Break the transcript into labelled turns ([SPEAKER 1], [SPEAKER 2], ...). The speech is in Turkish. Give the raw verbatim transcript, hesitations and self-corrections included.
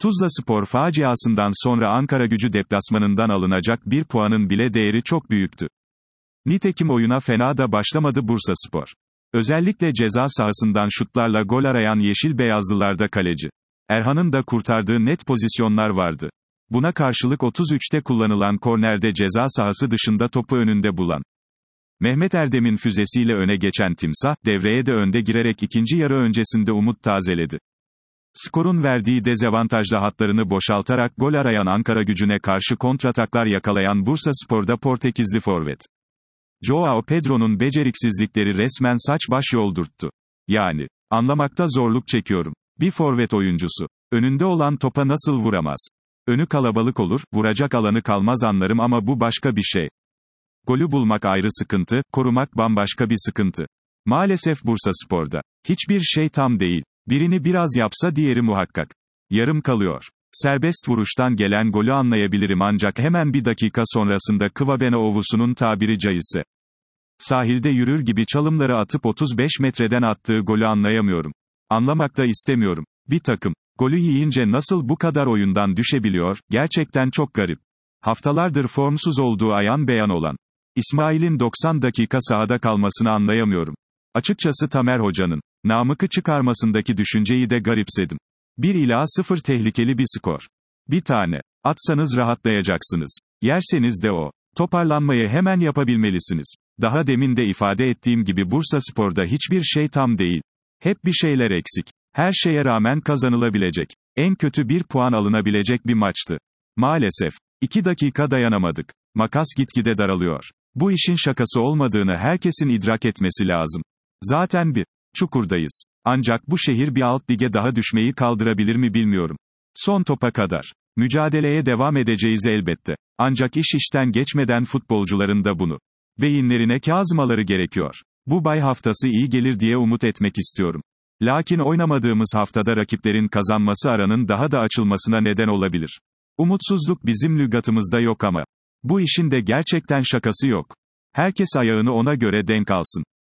[SPEAKER 1] Tuzlaspor faciasından sonra Ankaragücü deplasmanından alınacak bir puanın bile değeri çok büyüktü. Nitekim oyuna fena da başlamadı Bursaspor. Özellikle ceza sahasından şutlarla gol arayan yeşil beyazlılarda kaleci Erhan'ın da kurtardığı net pozisyonlar vardı. Buna karşılık otuz üçte kullanılan kornerde ceza sahası dışında topu önünde bulan Mehmet Erdem'in füzesiyle öne geçen Timsah, devreye de önde girerek ikinci yarı öncesinde umut tazeledi. Skorun verdiği dezavantajlı hatlarını boşaltarak gol arayan Ankaragücü'ne karşı kontrataklar yakalayan Bursaspor'da Portekizli forvet Joao Pedro'nun beceriksizlikleri resmen saç baş yoldurttu. Yani, anlamakta zorluk çekiyorum. Bir forvet oyuncusu önünde olan topa nasıl vuramaz? Önü kalabalık olur, vuracak alanı kalmaz anlarım ama bu başka bir şey. Golü bulmak ayrı sıkıntı, korumak bambaşka bir sıkıntı. Maalesef Bursaspor'da hiçbir şey tam değil. Birini biraz yapsa diğeri muhakkak yarım kalıyor. Serbest vuruştan gelen golü anlayabilirim ancak hemen bir dakika sonrasında Kvabena Ovusu'nun tabiri caizse sahilde yürür gibi çalımları atıp otuz beş metreden attığı golü anlayamıyorum. Anlamak da istemiyorum. Bir takım golü yiyince nasıl bu kadar oyundan düşebiliyor, gerçekten çok garip. Haftalardır formsuz olduğu ayan beyan olan İsmail'in doksan dakika sahada kalmasını anlayamıyorum. Açıkçası Tamer Hoca'nın Namık'ı çıkarmasındaki düşünceyi de garipsedim. bir ila sıfır tehlikeli bir skor. Bir tane atsanız rahatlayacaksınız. Yerseniz de o toparlanmayı hemen yapabilmelisiniz. Daha demin de ifade ettiğim gibi Bursaspor'da hiçbir şey tam değil. Hep bir şeyler eksik. Her şeye rağmen kazanılabilecek, en kötü bir puan alınabilecek bir maçtı. Maalesef iki dakika dayanamadık. Makas gitgide daralıyor. Bu işin şakası olmadığını herkesin idrak etmesi lazım. Zaten bir çukurdayız. Ancak bu şehir bir alt lige daha düşmeyi kaldırabilir mi bilmiyorum. Son topa kadar mücadeleye devam edeceğiz elbette. Ancak iş işten geçmeden futbolcuların da bunu beyinlerine kazımaları gerekiyor. Bu bay haftası iyi gelir diye umut etmek istiyorum. Lakin oynamadığımız haftada rakiplerin kazanması aranın daha da açılmasına neden olabilir. Umutsuzluk bizim lügatımızda yok ama bu işin de gerçekten şakası yok. Herkes ayağını ona göre denk alsın.